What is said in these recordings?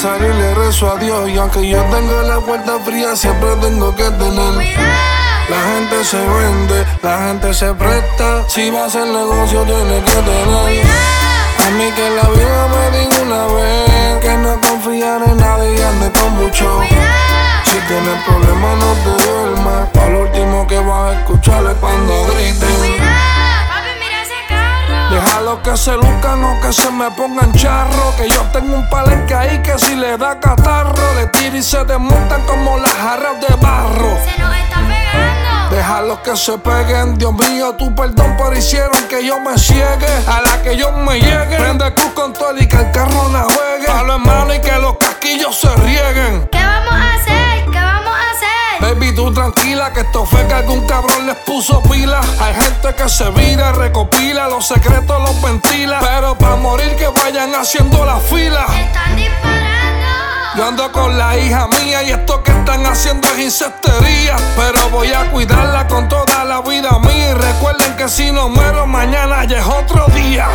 salir le rezo a Dios. Y aunque yo tenga la puerta fría, siempre tengo que tener. La gente se vende, la gente se presta. Si va a hacer negocio, tiene que tener. A mí que la vida me diga una vez que no confiar en nadie y ande con mucho. Si tienes problemas, no te duermas. Pa' lo último que vas a escuchar es cuando griten. Déjalo que se luzcan o que se me pongan charro. Que yo tengo un palenque ahí que si le da catarro, le tira y se desmontan como las jarras de barro. Se nos está pegando. Déjalo que se peguen. Dios mío, tu perdón, pero hicieron que yo me ciegue. A la que yo me llegue, prende cruz con todo y que el carro no juegue. Palo en mano y que los casquillos se rieguen. ¿Qué vamos a hacer? ¿Qué vamos a hacer? Baby, tú tranquila, que esto fue que algún cabrón les puso pila. Hay gente que se vira, recopila, los secretos los ventila. Pero pa' morir que vayan haciendo la fila. Están disparando. Yo ando con la hija mía y esto que están haciendo es incestería. Pero voy a cuidarla con toda la vida mía. Y recuerden que si no muero mañana ya es otro día.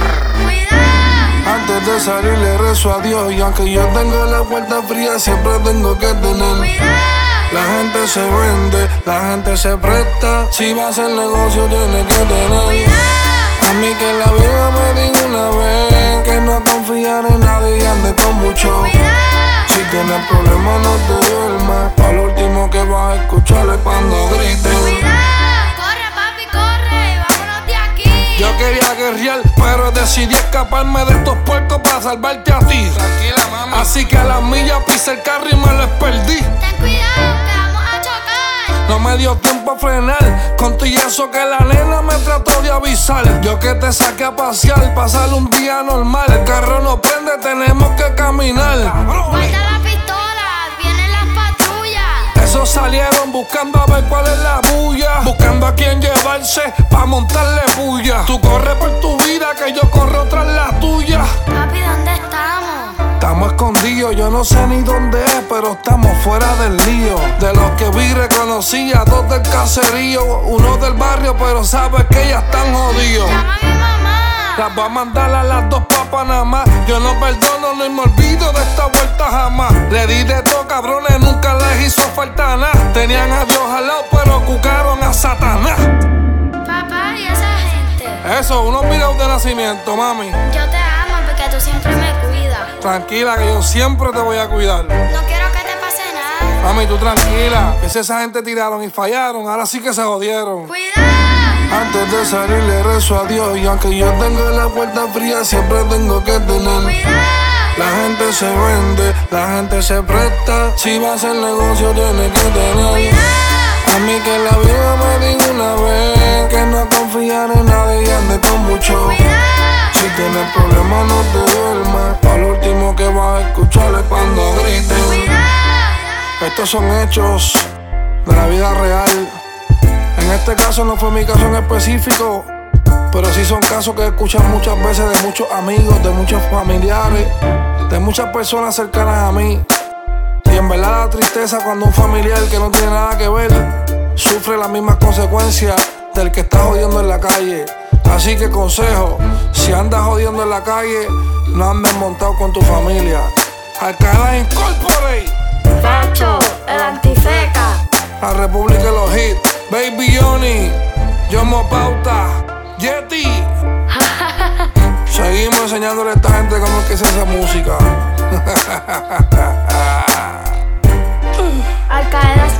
Antes de salir le rezo a Dios. Y aunque yo tenga la puerta fría, siempre tengo que tener. La gente se vende, la gente se presta. Si va a hacer negocio, tiene que tener. A mí que la vida me diga una vez que no confiar en nadie y ande con mucho. Si tienes problemas, no te duermas. Pa' lo último que vas a escuchar es cuando griten. Corre, papi, corre, vámonos de aquí. Yo quería guerrear, pero decidí escaparme de estos puercos para salvarte a ti. Tranquila, mami. Así que a las millas pisé el carro y me les perdí. Ten cuidado, que vamos a chocar. No me dio tiempo a frenar, con todo y eso que la nena me trató de avisar. Yo que te saqué a pasear, pasar un día normal. El carro no prende, tenemos que caminar. Guarda la pistola, vienen las patrullas. Esos salieron buscando a ver cuál es la bulla. Buscando a quién llevarse, pa' montarle bulla. Tú corres por tu vida, que yo corro tras la tuya. Papi, ¿dónde estamos? Estamos escondidos, yo no sé ni dónde es, pero estamos fuera del lío. De los que vi reconocí a dos del caserío, uno del barrio, pero sabes que ellas están jodidos. Llama a mi mamá. Las va a mandar a las dos papas nada más. Yo no perdono ni me olvido de esta vuelta jamás. Le di de todo, cabrones, nunca les hizo falta nada. Tenían a Dios al lado, pero cucaron a Satanás. Papá, ¿y esa gente? Eso, unos videos de nacimiento, mami. Yo te amo porque tú siempre me cuidas. Tranquila, que yo siempre te voy a cuidar. No quiero que te pase nada. Mami, tú tranquila, que si esa gente tiraron y fallaron, ahora sí que se jodieron. Cuidado. Antes de salir le rezo a Dios. Y aunque yo tenga la puerta fría, siempre tengo que tener. La gente se vende, la gente se presta. Si va a hacer negocio, tiene que tener. A mí que la vida me diga una vez que no confiar en nadie y ande con mucho. Si tienes problemas, no te duermas. Pa' lo último que vas a escuchar es cuando griten. Estos son hechos de la vida real. En este caso no fue mi caso en específico, pero sí son casos que escuchan muchas veces de muchos amigos, de muchos familiares, de muchas personas cercanas a mí. Y en verdad da tristeza cuando un familiar que no tiene nada que ver sufre las mismas consecuencias del que está jodiendo en la calle. Así que consejo, si andas jodiendo en la calle, no andes montado con tu familia. Alcalá Incorporate, Facho, el antifeca. la República de los Hits, Baby Johnny, Yomo Pauta, Yeti. Seguimos enseñándole a esta gente cómo es que se hace música. Al caer